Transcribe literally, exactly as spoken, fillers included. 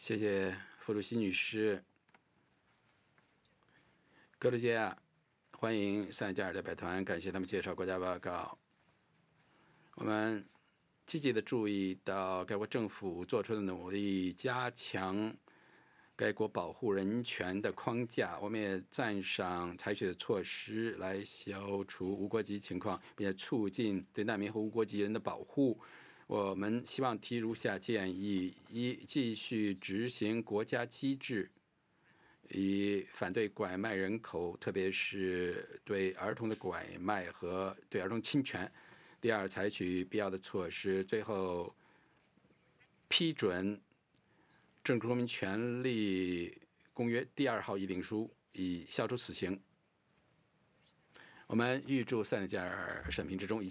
谢谢弗鲁西女士。格鲁吉亚欢迎塞内加尔代表团，感谢他们介绍国家报告。我们积极地注意到该国政府做出的努力，加强该国保护人权的框架。我们也赞赏采取的措施来消除无国籍情况，并且促进对难民和无国籍人的保护。我们希望提如下建议：一、继续执行国家机制，以反对拐卖人口，特别是对儿童的拐卖和对儿童侵权。第二，采取必要的措施。最后，批准《政治公民权利公约》第二号议定书，以消除死刑。我们预祝塞内加尔审评之中一切